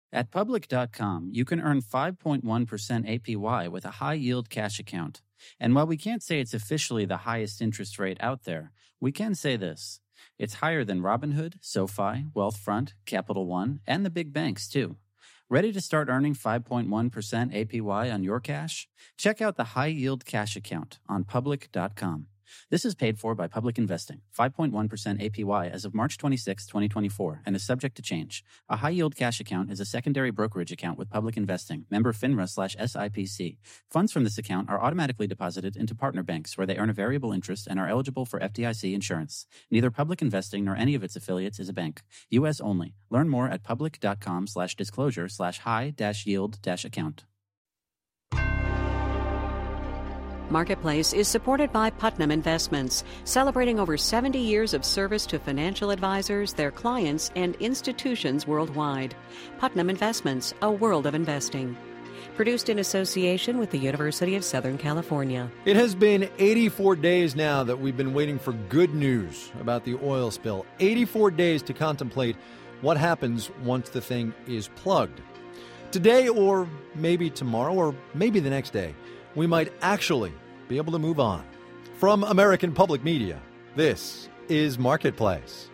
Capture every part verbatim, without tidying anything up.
At Public dot com, you can earn five point one percent A P Y with a high-yield cash account. And while we can't say it's officially the highest interest rate out there, we can say this. It's higher than Robinhood, SoFi, Wealthfront, Capital One, and the big banks, too. Ready to start earning five point one percent A P Y on your cash? Check out the high-yield cash account on Public dot com. This is paid for by Public Investing, five point one percent A P Y as of March twenty-sixth, twenty twenty-four, and is subject to change. A high-yield cash account is a secondary brokerage account with Public Investing, member FINRA slash S I P C. Funds from this account are automatically deposited into partner banks where they earn a variable interest and are eligible for F D I C insurance. Neither Public Investing nor any of its affiliates is a bank. U S only. Learn more at Public dot com slash disclosure slash high dash yield dash account. Marketplace is supported by Putnam Investments, celebrating over seventy years of service to financial advisors, their clients, and institutions worldwide. Putnam Investments, a world of investing. Produced in association with the University of Southern California. It has been eighty-four days now that we've been waiting for good news about the oil spill. eighty-four days to contemplate what happens once the thing is plugged. Today, or maybe tomorrow, or maybe the next day, we might actually be able to move on. From American Public Media, this is Marketplace.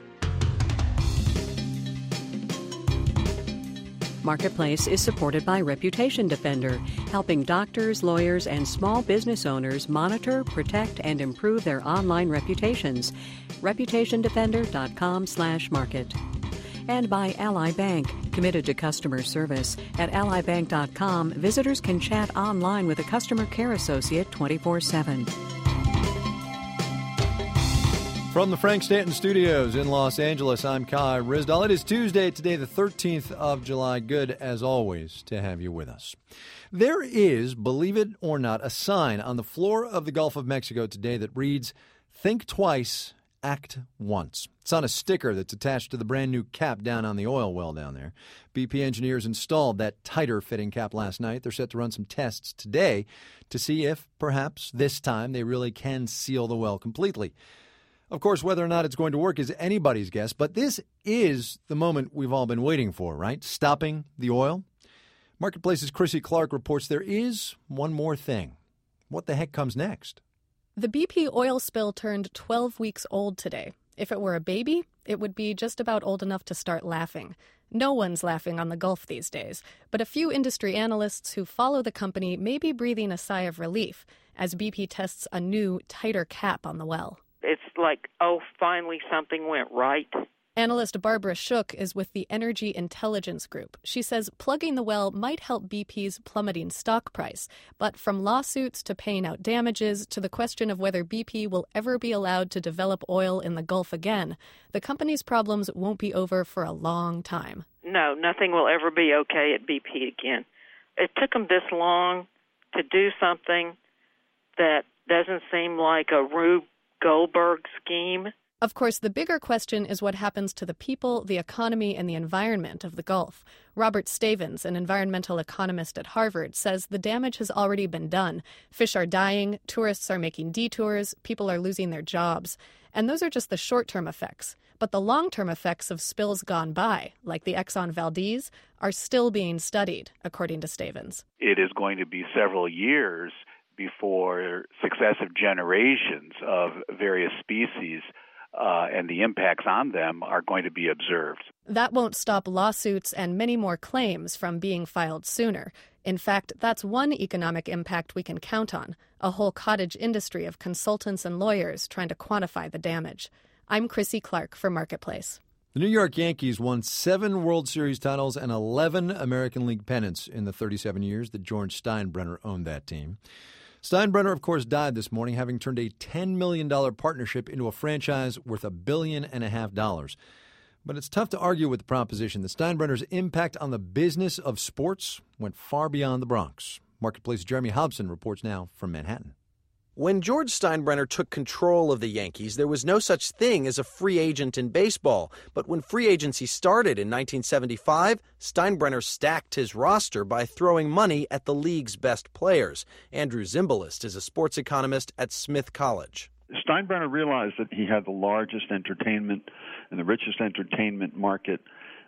Marketplace is supported by Reputation Defender, helping doctors, lawyers, and small business owners monitor, protect, and improve their online reputations. reputation defender dot com slash market. And by Ally Bank, committed to customer service. At ally bank dot com, visitors can chat online with a customer care associate twenty-four seven. From the Frank Stanton Studios in Los Angeles, I'm Kai Ryssdal. It is Tuesday, today the thirteenth of July. Good, as always, to have you with us. There is, believe it or not, a sign on the floor of the Gulf of Mexico today that reads, "Think twice, act once." It's on a sticker that's attached to the brand new cap down on the oil well down there. B P engineers installed that tighter fitting cap last night. They're set to run some tests today to see if perhaps this time they really can seal the well completely. Of course, whether or not it's going to work is anybody's guess, but this is the moment we've all been waiting for, right? Stopping the oil. Marketplace's Chrissy Clark reports there is one more thing. What the heck comes next? The B P oil spill turned twelve weeks old today. If it were a baby, it would be just about old enough to start laughing. No one's laughing on the Gulf these days, but a few industry analysts who follow the company may be breathing a sigh of relief as B P tests a new, tighter cap on the well. It's like, oh, finally something went right. Analyst Barbara Shook is with the Energy Intelligence Group. She says plugging the well might help B P's plummeting stock price, but from lawsuits to paying out damages to the question of whether B P will ever be allowed to develop oil in the Gulf again, the company's problems won't be over for a long time. No, nothing will ever be okay at B P again. It took them this long to do something that doesn't seem like a Rube Goldberg scheme. Of course, the bigger question is what happens to the people, the economy, and the environment of the Gulf. Robert Stavins, an environmental economist at Harvard, says the damage has already been done. Fish are dying, tourists are making detours, people are losing their jobs. And those are just the short-term effects. But the long-term effects of spills gone by, like the Exxon Valdez, are still being studied, according to Stavins. It is going to be several years before successive generations of various species Uh, and the impacts on them are going to be observed. That won't stop lawsuits and many more claims from being filed sooner. In fact, that's one economic impact we can count on, a whole cottage industry of consultants and lawyers trying to quantify the damage. I'm Chrissy Clark for Marketplace. The New York Yankees won seven World Series titles and eleven American League pennants in the thirty-seven years that George Steinbrenner owned that team. Steinbrenner, of course, died this morning, having turned a ten million dollars partnership into a franchise worth a billion and a half dollars. But it's tough to argue with the proposition that Steinbrenner's impact on the business of sports went far beyond the Bronx. Marketplace Jeremy Hobson reports now from Manhattan. When George Steinbrenner took control of the Yankees, there was no such thing as a free agent in baseball. But when free agency started in nineteen seventy-five, Steinbrenner stacked his roster by throwing money at the league's best players. Andrew Zimbalist is a sports economist at Smith College. Steinbrenner realized that he had the largest entertainment and the richest entertainment market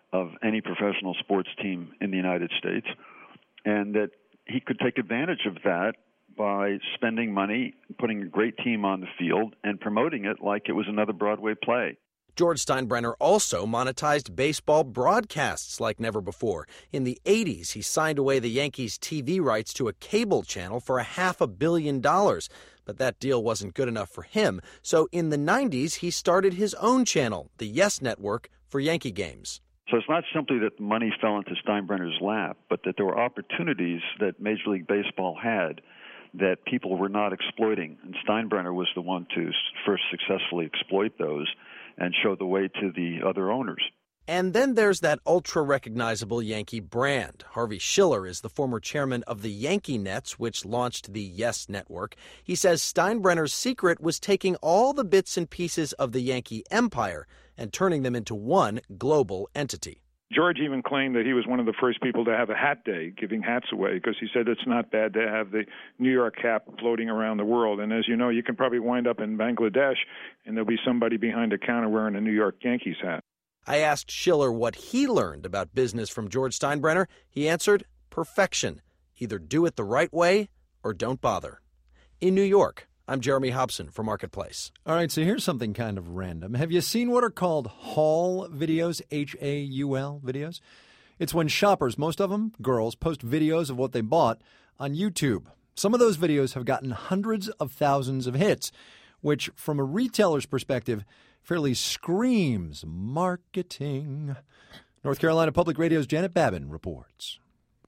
of any professional sports team in the United States, and that he could take advantage of that by spending money, putting a great team on the field, and promoting it like it was another Broadway play. George Steinbrenner also monetized baseball broadcasts like never before. In the eighties, he signed away the Yankees' T V rights to a cable channel for a half a billion dollars. But that deal wasn't good enough for him. So in the nineties, he started his own channel, the Yes Network, for Yankee games. So it's not simply that the money fell into Steinbrenner's lap, but that there were opportunities that Major League Baseball had that people were not exploiting. And Steinbrenner was the one to first successfully exploit those and show the way to the other owners. And then there's that ultra-recognizable Yankee brand. Harvey Schiller is the former chairman of the Yankee Nets, which launched the Yes Network. He says Steinbrenner's secret was taking all the bits and pieces of the Yankee empire and turning them into one global entity. George even claimed that he was one of the first people to have a hat day, giving hats away, because he said it's not bad to have the New York cap floating around the world. And as you know, you can probably wind up in Bangladesh, and there'll be somebody behind a counter wearing a New York Yankees hat. I asked Schiller what he learned about business from George Steinbrenner. He answered, perfection. Either do it the right way or don't bother. In New York, I'm Jeremy Hobson for Marketplace. All right, so here's something kind of random. Have you seen what are called haul videos, H A U L videos? It's when shoppers, most of them girls, post videos of what they bought on YouTube. Some of those videos have gotten hundreds of thousands of hits, which, from a retailer's perspective, fairly screams marketing. North Carolina Public Radio's Janet Babin reports.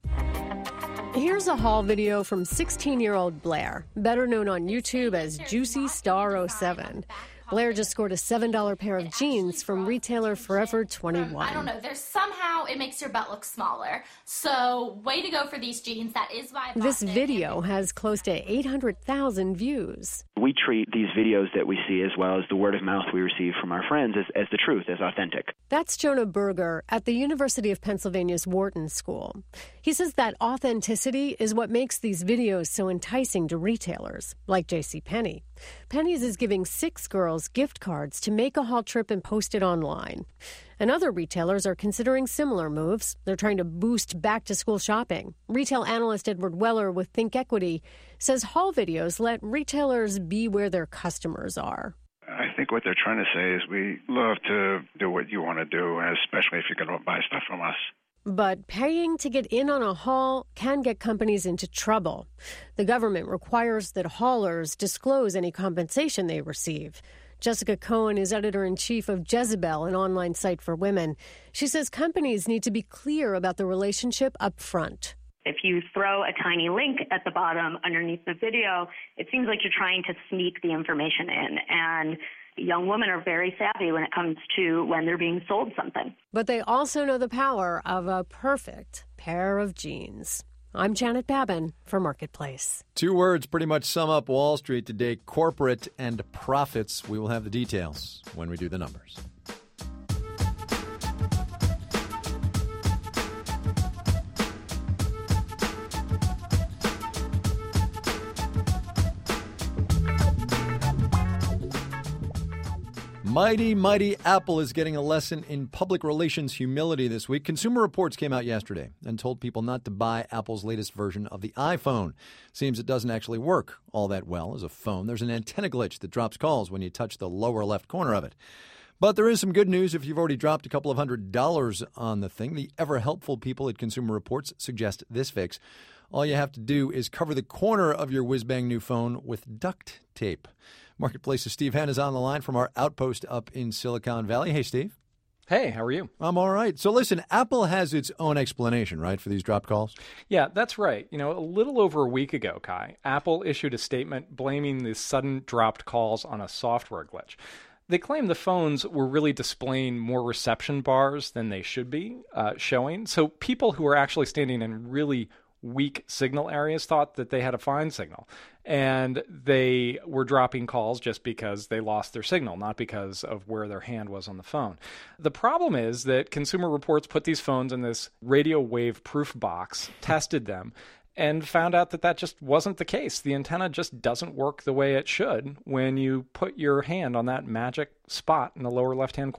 Here's a haul video from sixteen-year-old Blair, better known on YouTube as Juicy Star oh seven. Blair just scored a seven dollar pair of jeans from retailer Forever twenty-one. I don't know. There's somehow it makes your butt look smaller. So way to go for these jeans. That is why I bought This them. video has close to eight hundred thousand views. We treat these videos that we see, as well as the word of mouth we receive from our friends, as, as the truth, as authentic. That's Jonah Berger at the University of Pennsylvania's Wharton School. He says that authenticity is what makes these videos so enticing to retailers, like JCPenney. Penny's is giving six girls gift cards to make a haul trip and post it online. And other retailers are considering similar moves. They're trying to boost back-to-school shopping. Retail analyst Edward Weller with ThinkEquity says haul videos let retailers be where their customers are. I think what they're trying to say is we love to do what you want to do, especially if you're going to buy stuff from us. But paying to get in on a haul can get companies into trouble. The government requires that haulers disclose any compensation they receive. Jessica Cohen is editor-in-chief of Jezebel, an online site for women. She says companies need to be clear about the relationship up front. If you throw a tiny link at the bottom underneath the video, it seems like you're trying to sneak the information in. And young women are very savvy when it comes to when they're being sold something. But they also know the power of a perfect pair of jeans. I'm Janet Babin for Marketplace. Two words pretty much sum up Wall Street today: corporate and profits. We will have the details when we do the numbers. Mighty, mighty Apple is getting a lesson in public relations humility this week. Consumer Reports came out yesterday and told people not to buy Apple's latest version of the iPhone. Seems it doesn't actually work all that well as a phone. There's an antenna glitch that drops calls when you touch the lower left corner of it. But there is some good news if you've already dropped a couple of hundred dollars on the thing. The ever-helpful people at Consumer Reports suggest this fix. All you have to do is cover the corner of your whiz-bang new phone with duct tape. Marketplace's Steve Henn is on the line from our outpost up in Silicon Valley. Hey, Steve. Hey, how are you? I'm all right. So listen, Apple has its own explanation, right, for these dropped calls? Yeah, that's right. You know, a little over a week ago, Kai, Apple issued a statement blaming the sudden dropped calls on a software glitch. They claim the phones were really displaying more reception bars than they should be uh, showing. So people who are actually standing in really weak signal areas thought that they had a fine signal, and they were dropping calls just because they lost their signal, not because of where their hand was on the phone. The problem is that Consumer Reports put these phones in this radio wave proof box, tested them, and found out that that just wasn't the case. The antenna just doesn't work the way it should when you put your hand on that magic spot in the lower left-hand corner.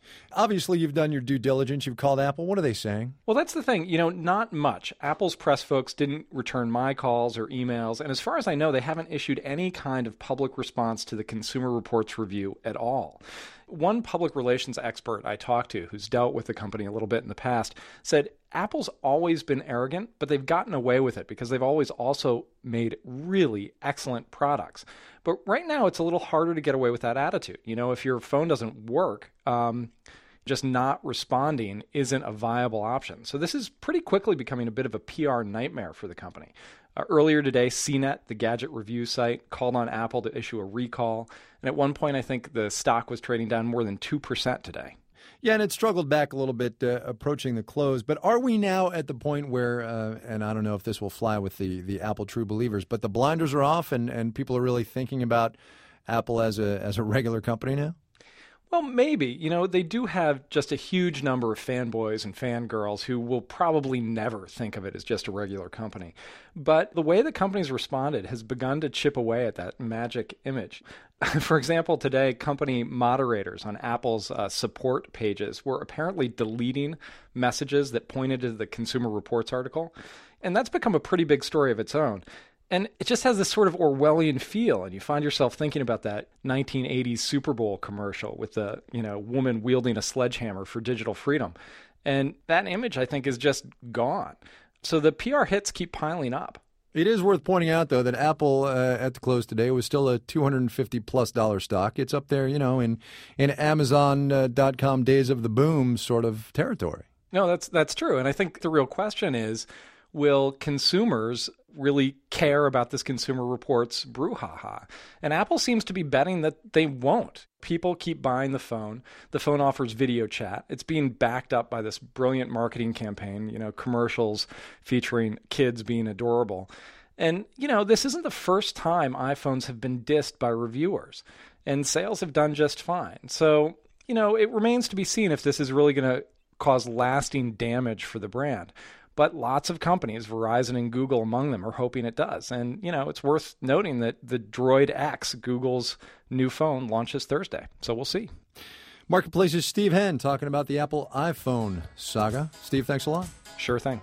Obviously, you've done your due diligence. You've called Apple. What are they saying? Well, that's the thing. You know, not much. Apple's press folks didn't return my calls or emails. And as far as I know, they haven't issued any kind of public response to the Consumer Reports review at all. One public relations expert I talked to, who's dealt with the company a little bit in the past, said Apple's always been arrogant, but they've gotten away with it because they've always also made really excellent products. But right now, it's a little harder to get away with that attitude. You know, if your phone doesn't work, um, just not responding isn't a viable option. So this is pretty quickly becoming a bit of a P R nightmare for the company. Uh, earlier today, C net, the gadget review site, called on Apple to issue a recall. And at one point, I think the stock was trading down more than two percent today. Yeah, and it struggled back a little bit uh, approaching the close. But are we now at the point where, uh, and I don't know if this will fly with the, the Apple true believers, but the blinders are off and, and people are really thinking about Apple as a as a regular company now? Well, maybe. You know, they do have just a huge number of fanboys and fangirls who will probably never think of it as just a regular company. But the way the company's responded has begun to chip away at that magic image. For example, today, company moderators on Apple's uh, support pages were apparently deleting messages that pointed to the Consumer Reports article. And that's become a pretty big story of its own. And it just has this sort of Orwellian feel, and you find yourself thinking about that nineteen eighties Super Bowl commercial with the, you know, woman wielding a sledgehammer for digital freedom. And that image, I think, is just gone. So the P R hits keep piling up. It is worth pointing out, though, that Apple uh, at the close today was still a two hundred fifty plus dollar stock. It's up there, you know, in, in Amazon dot com days of the boom sort of territory. No, that's that's true. And I think the real question is, will consumers really care about this Consumer Reports brouhaha? And Apple seems to be betting that they won't. People keep buying the phone. The phone offers video chat. It's being backed up by this brilliant marketing campaign, you know, commercials featuring kids being adorable. And, you know, this isn't the first time iPhones have been dissed by reviewers, and sales have done just fine. So, you know, it remains to be seen if this is really going to cause lasting damage for the brand. But lots of companies, Verizon and Google among them, are hoping it does. And, you know, it's worth noting that the Droid X, Google's new phone, launches Thursday. So we'll see. Marketplace's Steve Henn talking about the Apple iPhone saga. Steve, thanks a lot. Sure thing.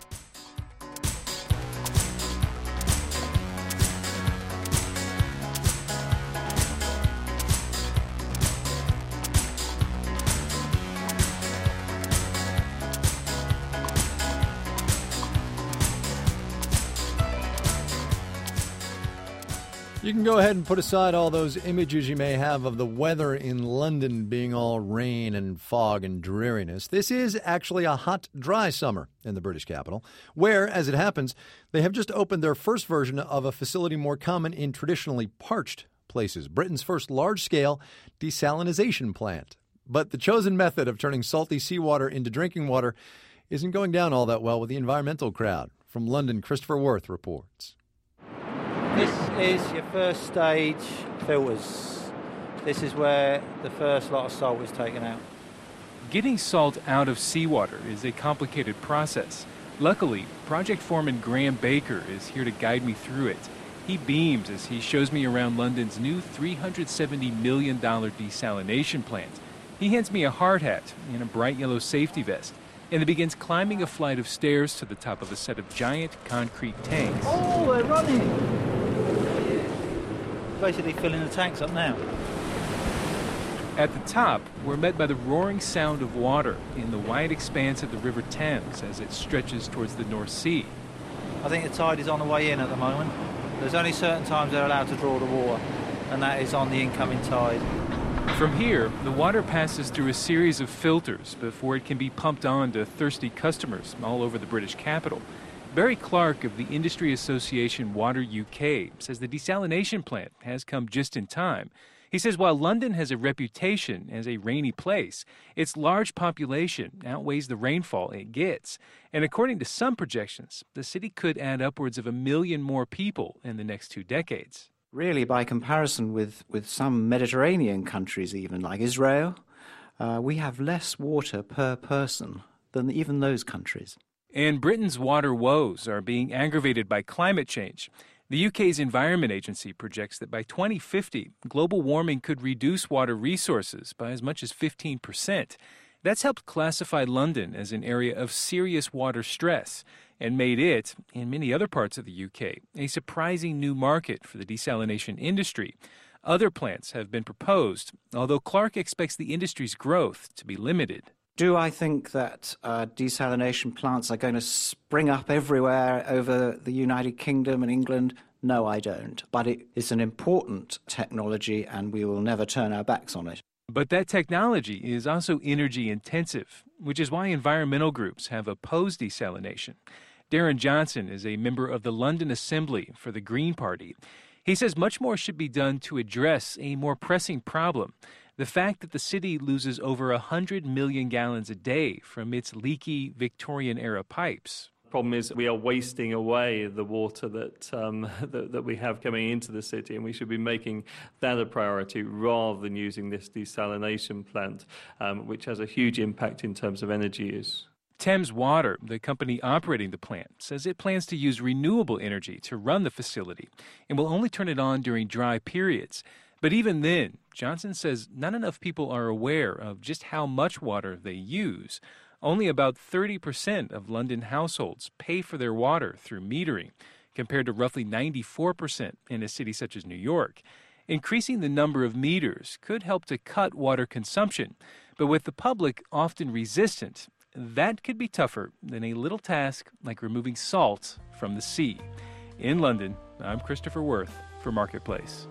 You can go ahead and put aside all those images you may have of the weather in London being all rain and fog and dreariness. This is actually a hot, dry summer in the British capital, where, as it happens, they have just opened their first version of a facility more common in traditionally parched places, Britain's first large-scale desalination plant. But the chosen method of turning salty seawater into drinking water isn't going down all that well with the environmental crowd. From London, Christopher Worth reports. This is your first stage filters. This is where the first lot of salt is taken out. Getting salt out of seawater is a complicated process. Luckily, project foreman Graham Baker is here to guide me through it. He beams as he shows me around London's new three hundred seventy million dollars desalination plant. He hands me a hard hat and a bright yellow safety vest, and he begins climbing a flight of stairs to the top of a set of giant concrete tanks. Oh, they're running! Basically filling the tanks up now. At the top, we're met by the roaring sound of water in the wide expanse of the River Thames as it stretches towards the North Sea. I think the tide is on the way in at the moment. There's only certain times they're allowed to draw the water, and that is on the incoming tide. From here, the water passes through a series of filters before it can be pumped on to thirsty customers all over the British capital. Barry Clark of the Industry Association Water U K says the desalination plant has come just in time. He says while London has a reputation as a rainy place, its large population outweighs the rainfall it gets. And according to some projections, the city could add upwards of a million more people in the next two decades. Really, by comparison with, with some Mediterranean countries even, like Israel, uh, we have less water per person than even those countries. And Britain's water woes are being aggravated by climate change. The U K's Environment Agency projects that by twenty fifty, global warming could reduce water resources by as much as fifteen percent. That's helped classify London as an area of serious water stress and made it, in many other parts of the U K, a surprising new market for the desalination industry. Other plants have been proposed, although Clark expects the industry's growth to be limited. Do I think that uh, desalination plants are going to spring up everywhere over the United Kingdom and England? No, I don't. But it is an important technology, and we will never turn our backs on it. But that technology is also energy intensive, which is why environmental groups have opposed desalination. Darren Johnson is a member of the London Assembly for the Green Party. He says much more should be done to address a more pressing problem, the fact that the city loses over one hundred million gallons a day from its leaky Victorian-era pipes. Problem is we are wasting away the water that, um, that that we have coming into the city, and we should be making that a priority rather than using this desalination plant, um, which has a huge impact in terms of energy use. Thames Water, the company operating the plant, says it plans to use renewable energy to run the facility and will only turn it on during dry periods. But even then, Johnson says not enough people are aware of just how much water they use. Only about thirty percent of London households pay for their water through metering, compared to roughly ninety-four percent in a city such as New York. Increasing the number of meters could help to cut water consumption, but with the public often resistant, that could be tougher than a little task like removing salt from the sea. In London, I'm Christopher Worth for Marketplace.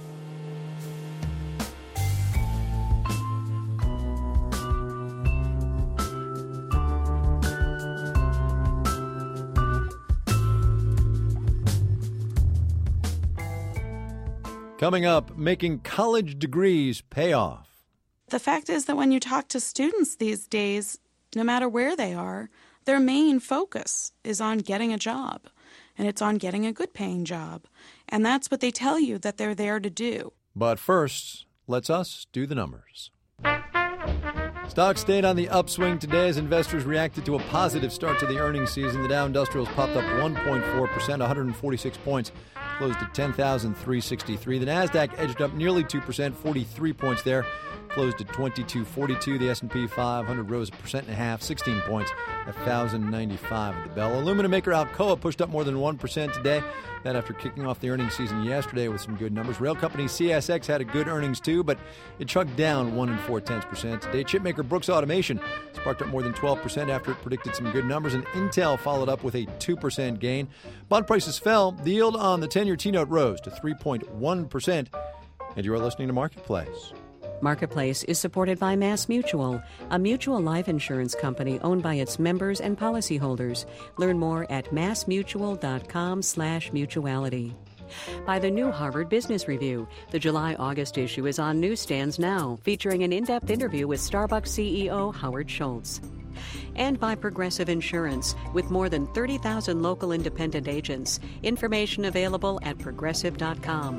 Coming up, making college degrees pay off. The fact is that when you talk to students these days, no matter where they are, their main focus is on getting a job, and it's on getting a good-paying job. And that's what they tell you that they're there to do. But first, let's us do the numbers. Stocks stayed on the upswing today as investors reacted to a positive start to the earnings season. The Dow Industrials popped up one point four percent, one hundred forty-six points, closed at ten thousand three hundred sixty-three. The Nasdaq edged up nearly two percent, forty-three points there, closed at twenty-two forty-two. The S and P five hundred rose a percent and a half, sixteen points, one thousand ninety-five at the bell. Aluminum maker Alcoa pushed up more than one percent today. That after kicking off the earnings season yesterday with some good numbers. Rail company C S X had a good earnings too, but it chugged down one and four tenths percent today. Chipmaker Brooks Automation sparked up more than twelve percent after it predicted some good numbers, and Intel followed up with a two percent gain. Bond prices fell. The yield on the ten-year T-note rose to three point one percent. And you are listening to Marketplace. Marketplace is supported by Mass Mutual, a mutual life insurance company owned by its members and policyholders. Learn more at massmutual.com slash mutuality. By the new Harvard Business Review. The July-August issue is on newsstands now, featuring an in-depth interview with Starbucks C E O Howard Schultz. And by Progressive Insurance, with more than thirty thousand local independent agents. Information available at progressive dot com.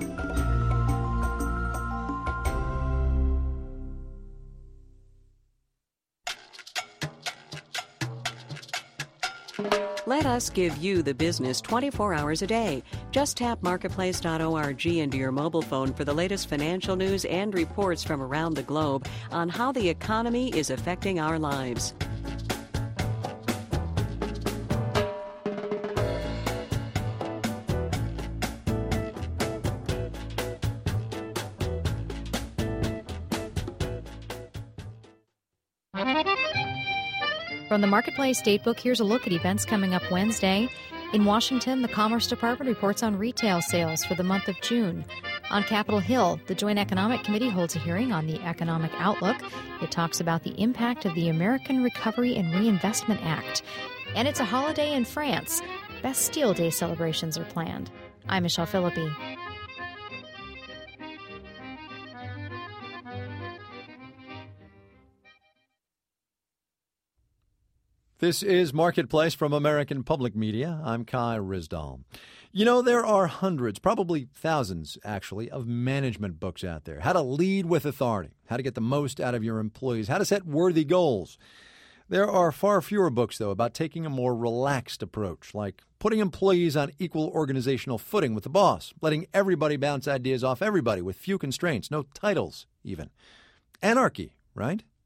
Let us give you the business twenty-four hours a day. Just tap marketplace dot org into your mobile phone for the latest financial news and reports from around the globe on how the economy is affecting our lives. From the Marketplace Datebook, here's a look at events coming up Wednesday. In Washington, the Commerce Department reports on retail sales for the month of June. On Capitol Hill, the Joint Economic Committee holds a hearing on the economic outlook. It talks about the impact of the American Recovery and Reinvestment Act. And it's a holiday in France. Bastille Day celebrations are planned. I'm Michelle Philippi. This is Marketplace from American Public Media. I'm Kai Ryssdal. You know, there are hundreds, probably thousands, actually, of management books out there. How to lead with authority, how to get the most out of your employees, how to set worthy goals. There are far fewer books, though, about taking a more relaxed approach, like putting employees on equal organizational footing with the boss, letting everybody bounce ideas off everybody with few constraints, no titles even. Anarchy, right?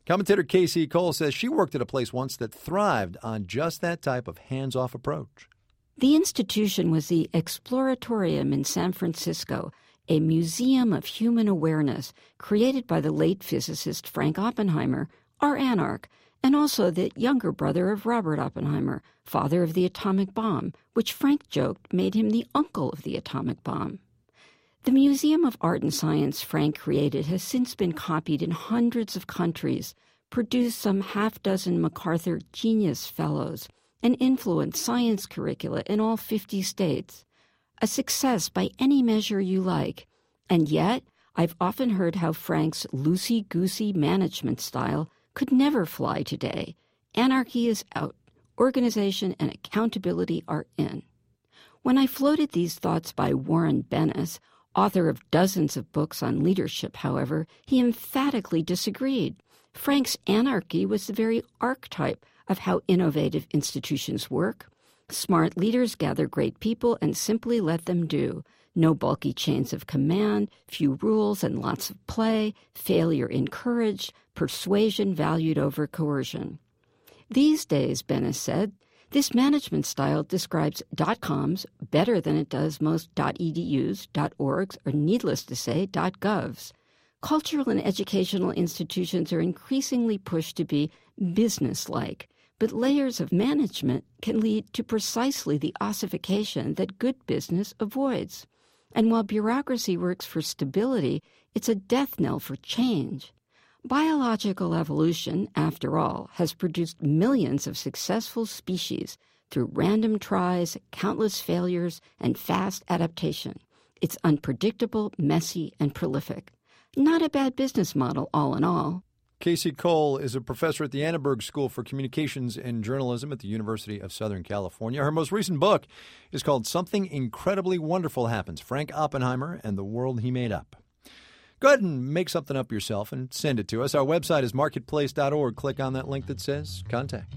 Commentator Casey Cole says she worked at a place once that thrived on just that type of hands-off approach. The institution was the Exploratorium in San Francisco, a museum of human awareness created by the late physicist Frank Oppenheimer, our anarch, and also the younger brother of Robert Oppenheimer, father of the atomic bomb, which Frank joked made him the uncle of the atomic bomb. The Museum of Art and Science Frank created has since been copied in hundreds of countries, produced some half-dozen MacArthur Genius Fellows, and influenced science curricula in all fifty states. A success by any measure you like. And yet, I've often heard how Frank's loosey-goosey management style could never fly today. Anarchy is out. Organization and accountability are in. When I floated these thoughts by Warren Bennis, author of dozens of books on leadership, however, he emphatically disagreed. Frank's anarchy was the very archetype of how innovative institutions work. Smart leaders gather great people and simply let them do. No bulky chains of command, few rules and lots of play, failure encouraged, persuasion valued over coercion. These days, Bennis said, this management style describes dot-coms better than it does most .edus, .orgs, or needless to say, .govs. Cultural and educational institutions are increasingly pushed to be business-like, but layers of management can lead to precisely the ossification that good business avoids. And while bureaucracy works for stability, it's a death knell for change. Biological evolution, after all, has produced millions of successful species through random tries, countless failures, and fast adaptation. It's unpredictable, messy, and prolific. Not a bad business model, all in all. Casey Cole is a professor at the Annenberg School for Communications and Journalism at the University of Southern California. Her most recent book is called Something Incredibly Wonderful Happens, Frank Oppenheimer and the World He Made Up. Go ahead and make something up yourself and send it to us. Our website is marketplace dot org. Click on that link that says Contact.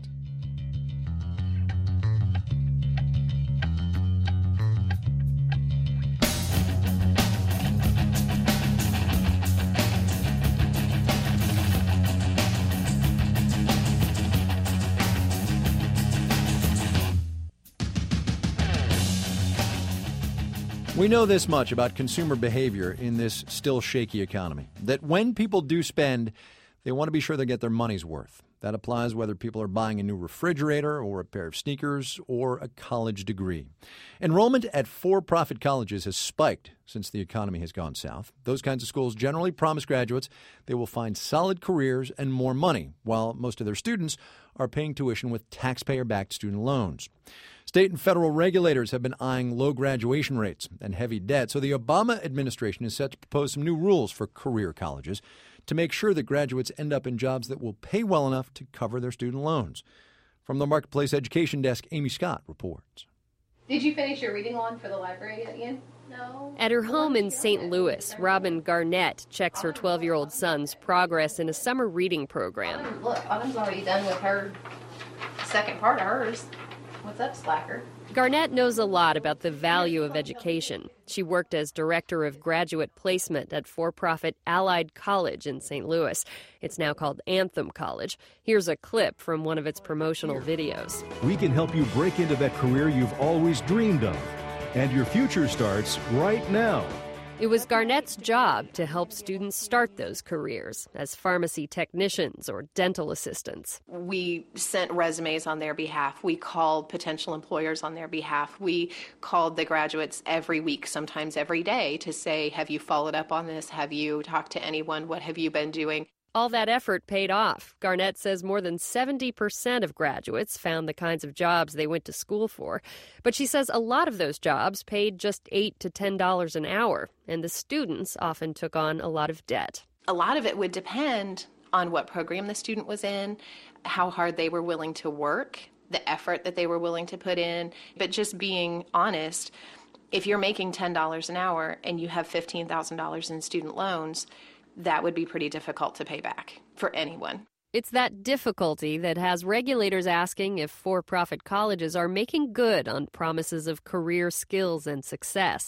We know this much about consumer behavior in this still shaky economy, that when people do spend, they want to be sure they get their money's worth. That applies whether people are buying a new refrigerator or a pair of sneakers or a college degree. Enrollment at for-profit colleges has spiked since the economy has gone south. Those kinds of schools generally promise graduates they will find solid careers and more money, while most of their students are paying tuition with taxpayer-backed student loans. State and federal regulators have been eyeing low graduation rates and heavy debt, so the Obama administration is set to propose some new rules for career colleges to make sure that graduates end up in jobs that will pay well enough to cover their student loans. From the Marketplace Education Desk, Amy Scott reports. Did you finish your reading lawn for the library yet, Ian? No. At her home in Saint Louis, Robin Garnett checks her twelve-year-old son's progress in a summer reading program. Autumn, look, Autumn's already done with her second part of hers. What's up, slacker? Garnett knows a lot about the value of education. She worked as director of graduate placement at for-profit Allied College in Saint Louis. It's now called Anthem College. Here's a clip from one of its promotional videos. We can help you break into that career you've always dreamed of. And your future starts right now. It was Garnett's job to help students start those careers as pharmacy technicians or dental assistants. We sent resumes on their behalf. We called potential employers on their behalf. We called the graduates every week, sometimes every day, to say, have you followed up on this? Have you talked to anyone? What have you been doing? All that effort paid off. Garnett says more than seventy percent of graduates found the kinds of jobs they went to school for. But she says a lot of those jobs paid just eight to ten dollars an hour, and the students often took on a lot of debt. A lot of it would depend on what program the student was in, how hard they were willing to work, the effort that they were willing to put in. But just being honest, if you're making ten dollars an hour and you have fifteen thousand dollars in student loans, that would be pretty difficult to pay back for anyone. It's that difficulty that has regulators asking if for-profit colleges are making good on promises of career skills and success. The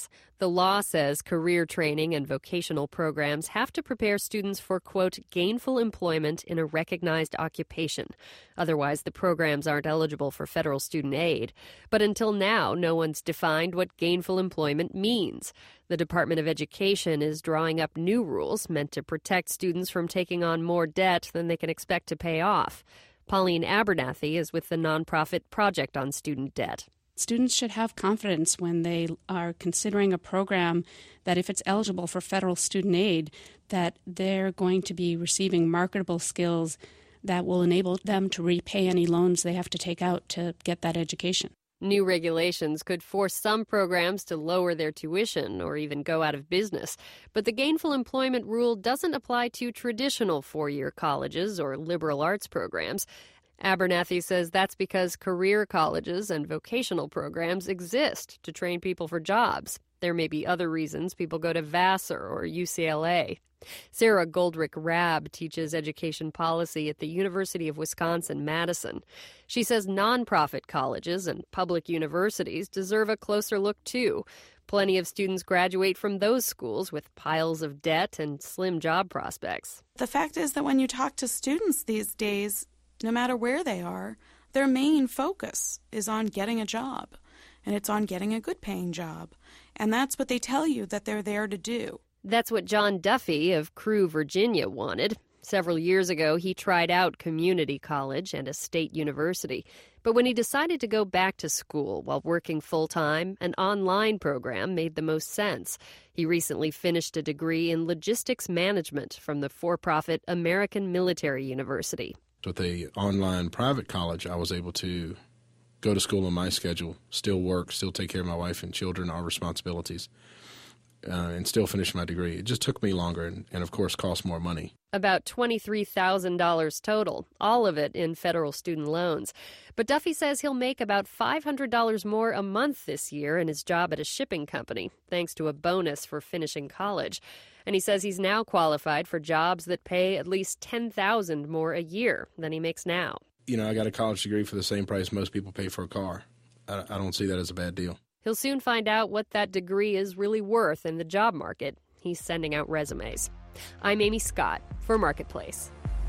The law says career training and vocational programs have to prepare students for, quote, gainful employment in a recognized occupation. Otherwise, the programs aren't eligible for federal student aid. But until now, no one's defined what gainful employment means. The Department of Education is drawing up new rules meant to protect students from taking on more debt than they can expect to pay off. Pauline Abernathy is with the nonprofit Project on Student Debt. Students should have confidence when they are considering a program that if it's eligible for federal student aid, that they're going to be receiving marketable skills that will enable them to repay any loans they have to take out to get that education. New regulations could force some programs to lower their tuition or even go out of business. But the gainful employment rule doesn't apply to traditional four-year colleges or liberal arts programs. Abernathy says that's because career colleges and vocational programs exist to train people for jobs. There may be other reasons people go to Vassar or U C L A. Sarah Goldrick-Rabb teaches education policy at the University of Wisconsin-Madison. She says nonprofit colleges and public universities deserve a closer look, too. Plenty of students graduate from those schools with piles of debt and slim job prospects. The fact is that when you talk to students these days, no matter where they are, their main focus is on getting a job, and it's on getting a good-paying job. And that's what they tell you that they're there to do. That's what John Duffy of Crewe, Virginia, wanted. Several years ago, he tried out community college and a state university. But when he decided to go back to school while working full-time, an online program made the most sense. He recently finished a degree in logistics management from the for-profit American Military University. With a online private college, I was able to go to school on my schedule, still work, still take care of my wife and children, our responsibilities, uh, and still finish my degree. It just took me longer and, and, of course, cost more money. About twenty-three thousand dollars total, all of it in federal student loans. But Duffy says he'll make about five hundred dollars more a month this year in his job at a shipping company, thanks to a bonus for finishing college. And he says he's now qualified for jobs that pay at least ten thousand dollars more a year than he makes now. You know, I got a college degree for the same price most people pay for a car. I, I don't see that as a bad deal. He'll soon find out what that degree is really worth in the job market. He's sending out resumes. I'm Amy Scott for Marketplace.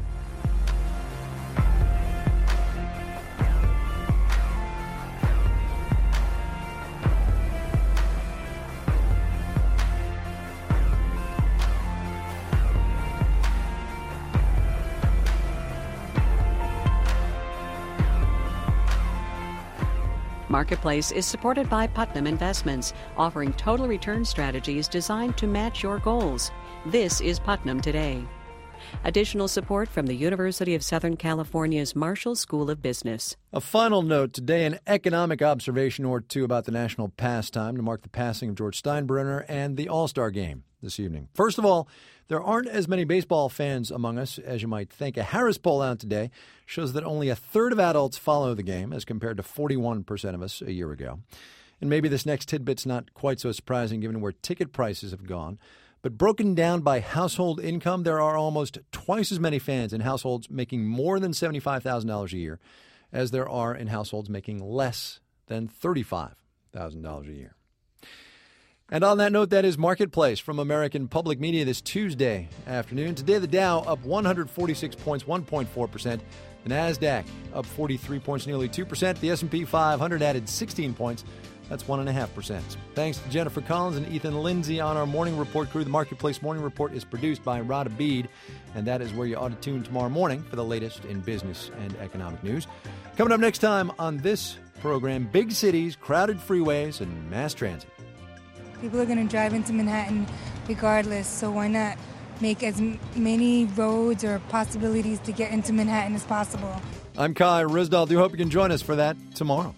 Marketplace is supported by Putnam Investments, offering total return strategies designed to match your goals. This is Putnam Today. Additional support from the University of Southern California's Marshall School of Business. A final note today, an economic observation or two about the national pastime to mark the passing of George Steinbrenner and the All-Star Game this evening. First of all, there aren't as many baseball fans among us as you might think. A Harris poll out today shows that only a third of adults follow the game as compared to forty-one percent of us a year ago. And maybe this next tidbit's not quite so surprising given where ticket prices have gone. But broken down by household income, there are almost twice as many fans in households making more than seventy-five thousand dollars a year as there are in households making less than thirty-five thousand dollars a year. And on that note, that is Marketplace from American Public Media this Tuesday afternoon. Today, the Dow up one hundred forty-six points, one point four percent. The NASDAQ up forty-three points, nearly two percent. The S and P five hundred added sixteen points. That's one point five percent. Thanks to Jennifer Collins and Ethan Lindsay on our Morning Report crew. The Marketplace Morning Report is produced by Rod Abid, and that is where you ought to tune tomorrow morning for the latest in business and economic news. Coming up next time on this program, big cities, crowded freeways, and mass transit. People are going to drive into Manhattan regardless, so why not make as m- many roads or possibilities to get into Manhattan as possible? I'm Kai Ryssdal. Do hope you can join us for that tomorrow.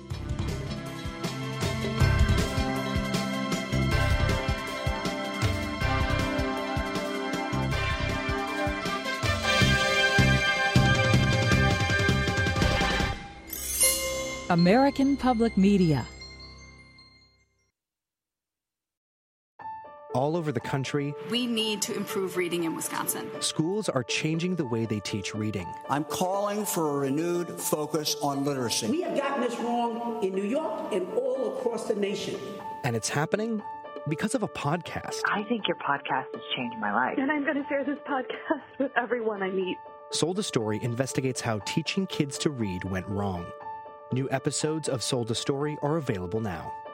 American Public Media. All over the country, we need to improve reading in Wisconsin. Schools are changing the way they teach reading. I'm calling for a renewed focus on literacy. We have gotten this wrong in New York and all across the nation. And it's happening because of a podcast. I think your podcast has changed my life. And I'm going to share this podcast with everyone I meet. Sold a Story investigates how teaching kids to read went wrong. New episodes of Sold a Story are available now.